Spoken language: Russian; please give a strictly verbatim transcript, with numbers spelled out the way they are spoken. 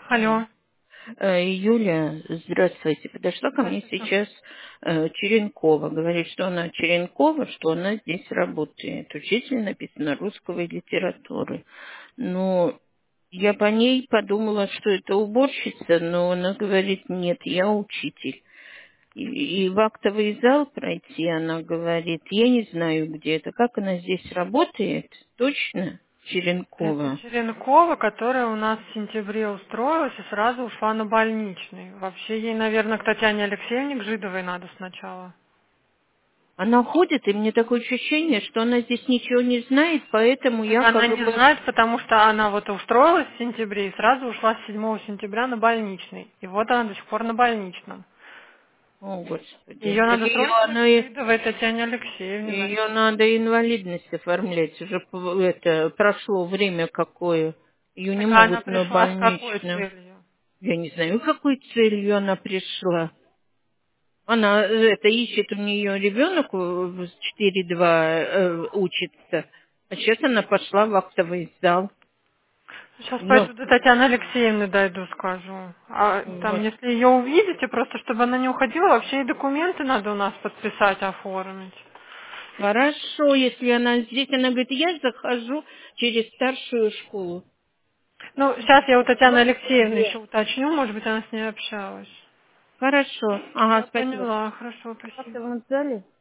Алло. Э, Юля, здравствуйте. Подошла ко мне Здравствуйте. сейчас э, Черенкова. Говорит, что она Черенкова, что она здесь работает. Учитель написано русского и литературы. Но я по ней подумала, что это уборщица, но она говорит, нет, я учитель. И, и в актовый зал пройти, она говорит, я не знаю, где это. Как она здесь работает? Точно? Это Черенкова. Черенкова, которая у нас в сентябре устроилась и сразу ушла на больничный. Вообще ей, наверное, к Татьяне Алексеевне к Жидовой надо сначала. Она ходит, и мне такое ощущение, что она здесь ничего не знает, поэтому Так я она как не бы... знает, потому что она вот устроилась в сентябре и сразу ушла с седьмого сентября на больничный. И вот она до сих пор на больничном. О, Господи. Ее Так надо ее, срочно к она, и- Жидовой Татьяне Алексеевне, ее наверное. надо инвалидность оформлять. Уже п- это, прошло время какое. Ее не Так а она могут на пришла с какой больничном. целью? Я не знаю, какой целью она пришла. Она э, это ищет, у нее ребенок в четыре два э, учится. А сейчас она пошла в актовый зал. Сейчас Ну, пойду до Татьяны Алексеевны дойду, скажу. А там, вот. если ее увидите, просто чтобы она не уходила, вообще и документы надо у нас подписать, оформить. Хорошо, если она здесь, она говорит, я захожу через старшую школу. Ну, сейчас я у Татьяны Алексеевны Господи. еще уточню, может быть, она с ней общалась. Хорошо. Ага, Я спасибо. поняла, хорошо, Как спасибо. там в зале?